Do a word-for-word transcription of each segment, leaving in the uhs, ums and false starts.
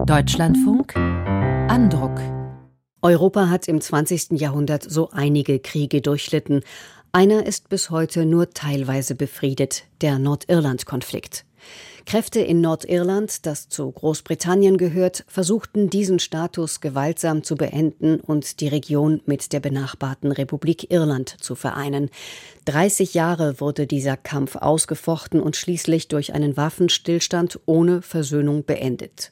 Deutschlandfunk Andruck. Europa hat im zwanzigsten Jahrhundert so einige Kriege durchlitten. Einer ist bis heute nur teilweise befriedet, der Nordirland-Konflikt. Kräfte in Nordirland, das zu Großbritannien gehört, versuchten diesen Status gewaltsam zu beenden und die Region mit der benachbarten Republik Irland zu vereinen. dreißig Jahre wurde dieser Kampf ausgefochten und schließlich durch einen Waffenstillstand ohne Versöhnung beendet.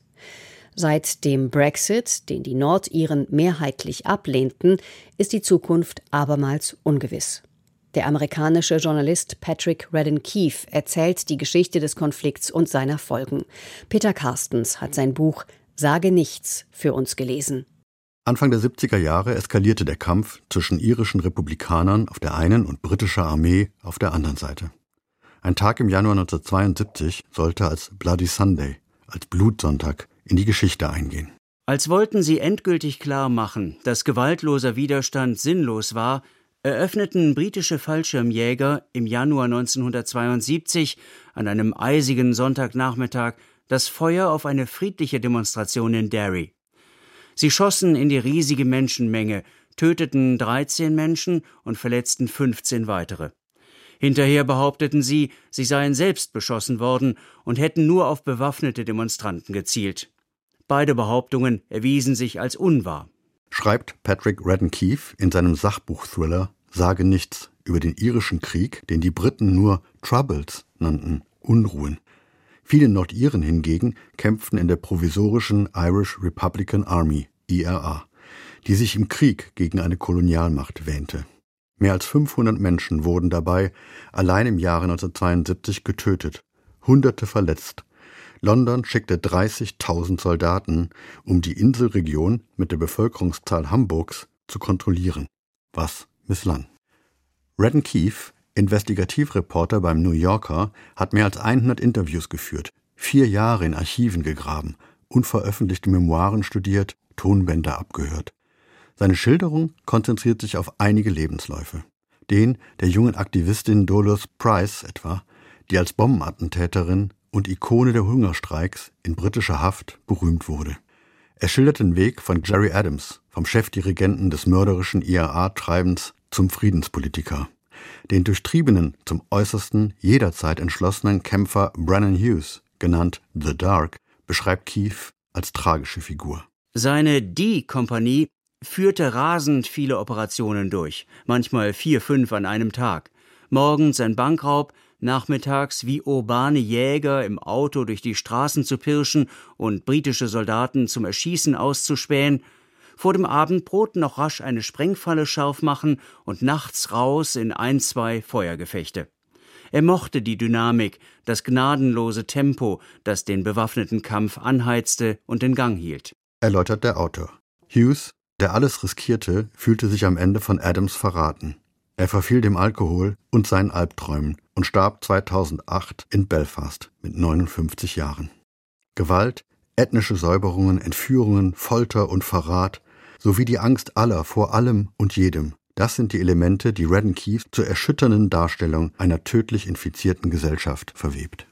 Seit dem Brexit, den die Nordiren mehrheitlich ablehnten, ist die Zukunft abermals ungewiss. Der amerikanische Journalist Patrick Radden-Keefe erzählt die Geschichte des Konflikts und seiner Folgen. Peter Carstens hat sein Buch »Sage nichts« für uns gelesen. Anfang der siebziger Jahre eskalierte der Kampf zwischen irischen Republikanern auf der einen und britischer Armee auf der anderen Seite. Ein Tag im Januar neunzehnhundertzweiundsiebzig sollte als Bloody Sunday, als Blutsonntag, in die Geschichte eingehen. Als wollten sie endgültig klar machen, dass gewaltloser Widerstand sinnlos war, eröffneten britische Fallschirmjäger im Januar neunzehnhundertzweiundsiebzig an einem eisigen Sonntagnachmittag das Feuer auf eine friedliche Demonstration in Derry. Sie schossen in die riesige Menschenmenge, töteten dreizehn Menschen und verletzten fünfzehn weitere. Hinterher behaupteten sie, sie seien selbst beschossen worden und hätten nur auf bewaffnete Demonstranten gezielt. Beide Behauptungen erwiesen sich als unwahr. Schreibt Patrick Radden-Keefe in seinem Sachbuch-Thriller »Sage nichts« über den irischen Krieg, den die Briten nur Troubles nannten, Unruhen. Viele Nordiren hingegen kämpften in der provisorischen Irish Republican Army, I R A, die sich im Krieg gegen eine Kolonialmacht wähnte. Mehr als fünfhundert Menschen wurden dabei allein im Jahre neunzehnhundertzweiundsiebzig getötet, Hunderte verletzt. London schickte dreißigtausend Soldaten, um die Inselregion mit der Bevölkerungszahl Hamburgs zu kontrollieren. Was misslang. Radden-Keefe, Investigativreporter beim New Yorker, hat mehr als hundert Interviews geführt, vier Jahre in Archiven gegraben, unveröffentlichte Memoiren studiert, Tonbänder abgehört. Seine Schilderung konzentriert sich auf einige Lebensläufe. Den der jungen Aktivistin Dolores Price etwa, die als Bombenattentäterin und Ikone der Hungerstreiks in britischer Haft berühmt wurde. Er schildert den Weg von Gerry Adams, vom Chefdirigenten des mörderischen I R A-Treibens zum Friedenspolitiker. Den durchtriebenen, zum Äußersten jederzeit entschlossenen Kämpfer Brennan Hughes, genannt The Dark, beschreibt Keefe als tragische Figur. Seine D-Kompanie führte rasend viele Operationen durch, manchmal vier, fünf an einem Tag. Morgens ein Bankraub, nachmittags wie urbane Jäger im Auto durch die Straßen zu pirschen und britische Soldaten zum Erschießen auszuspähen, vor dem Abendbrot noch rasch eine Sprengfalle scharf machen und nachts raus in ein, zwei Feuergefechte. Er mochte die Dynamik, das gnadenlose Tempo, das den bewaffneten Kampf anheizte und in Gang hielt. Erläutert der Autor. Hughes, der alles riskierte, fühlte sich am Ende von Adams verraten. Er verfiel dem Alkohol und seinen Albträumen und starb zweitausendacht in Belfast mit neunundfünfzig Jahren. Gewalt, ethnische Säuberungen, Entführungen, Folter und Verrat sowie die Angst aller vor allem und jedem, das sind die Elemente, die Radden-Keefe zur erschütternden Darstellung einer tödlich infizierten Gesellschaft verwebt.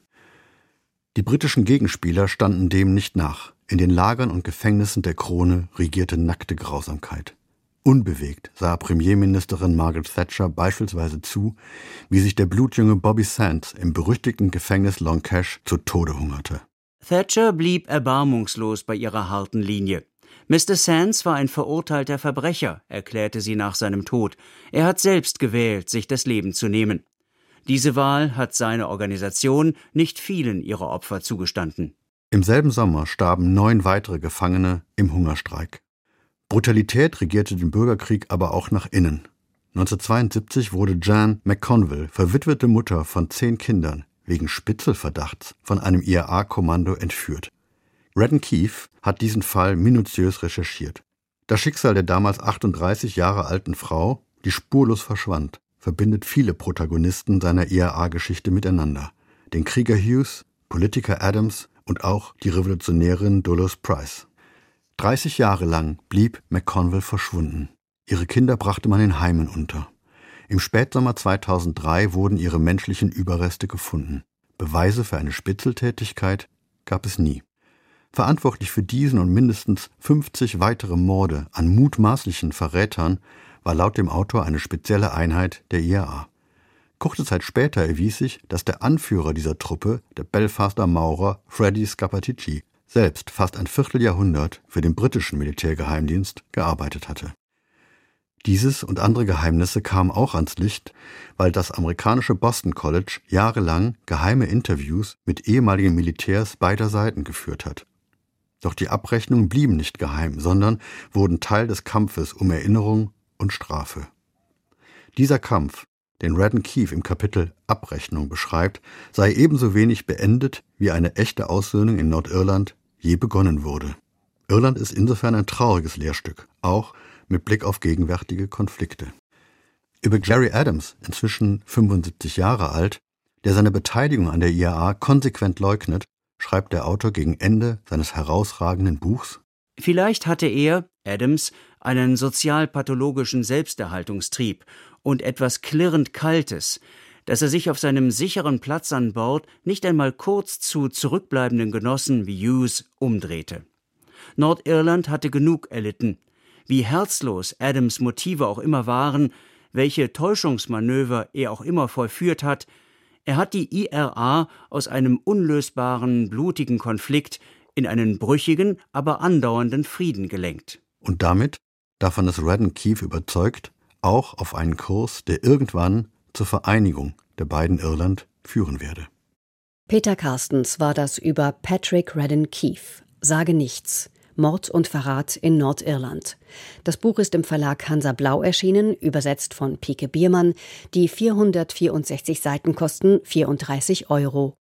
Die britischen Gegenspieler standen dem nicht nach. In den Lagern und Gefängnissen der Krone regierte nackte Grausamkeit. Unbewegt sah Premierministerin Margaret Thatcher beispielsweise zu, wie sich der blutjunge Bobby Sands im berüchtigten Gefängnis Long Cash zu Tode hungerte. Thatcher blieb erbarmungslos bei ihrer harten Linie. Mister Sands war ein verurteilter Verbrecher, erklärte sie nach seinem Tod. Er hat selbst gewählt, sich das Leben zu nehmen. Diese Wahl hat seine Organisation nicht vielen ihrer Opfer zugestanden. Im selben Sommer starben neun weitere Gefangene im Hungerstreik. Brutalität regierte den Bürgerkrieg aber auch nach innen. neunzehnhundertzweiundsiebzig wurde Jan McConville, verwitwete Mutter von zehn Kindern, wegen Spitzelverdachts von einem I R A-Kommando entführt. Radden-Keefe hat diesen Fall minutiös recherchiert. Das Schicksal der damals achtunddreißig Jahre alten Frau, die spurlos verschwand, verbindet viele Protagonisten seiner I R A-Geschichte miteinander. Den Krieger Hughes, Politiker Adams und auch die Revolutionärin Dolores Price. dreißig Jahre lang blieb McConville verschwunden. Ihre Kinder brachte man in Heimen unter. Im Spätsommer zweitausenddrei wurden ihre menschlichen Überreste gefunden. Beweise für eine Spitzeltätigkeit gab es nie. Verantwortlich für diesen und mindestens fünfzig weitere Morde an mutmaßlichen Verrätern war laut dem Autor eine spezielle Einheit der I R A. Kurze Zeit später erwies sich, dass der Anführer dieser Truppe, der Belfaster Maurer Freddy Scappaticci, selbst fast ein Vierteljahrhundert für den britischen Militärgeheimdienst gearbeitet hatte. Dieses und andere Geheimnisse kamen auch ans Licht, weil das amerikanische Boston College jahrelang geheime Interviews mit ehemaligen Militärs beider Seiten geführt hat. Doch die Abrechnungen blieben nicht geheim, sondern wurden Teil des Kampfes um Erinnerung und Strafe. Dieser Kampf, den Radden Keefe im Kapitel Abrechnung beschreibt, sei ebenso wenig beendet, wie eine echte Aussöhnung in Nordirland je begonnen wurde. Irland ist insofern ein trauriges Lehrstück, auch mit Blick auf gegenwärtige Konflikte. Über Gerry Adams, inzwischen fünfundsiebzig Jahre alt, der seine Beteiligung an der I R A konsequent leugnet, schreibt der Autor gegen Ende seines herausragenden Buchs: Vielleicht hatte er, Adams, einen sozialpathologischen Selbsterhaltungstrieb und etwas klirrend Kaltes, dass er sich auf seinem sicheren Platz an Bord nicht einmal kurz zu zurückbleibenden Genossen wie Hughes umdrehte. Nordirland hatte genug erlitten. Wie herzlos Adams' Motive auch immer waren, welche Täuschungsmanöver er auch immer vollführt hat, er hat die I R A aus einem unlösbaren, blutigen Konflikt in einen brüchigen, aber andauernden Frieden gelenkt. Und damit, davon ist Radden Keefe überzeugt, auch auf einen Kurs, der irgendwann zur Vereinigung der beiden Irland führen werde. Peter Carstens war das über Patrick Radden Keefe. Sage nichts. Mord und Verrat in Nordirland. Das Buch ist im Verlag Hansa Blau erschienen, übersetzt von Pike Biermann. Die vierhundertvierundsechzig Seiten kosten vierunddreißig Euro.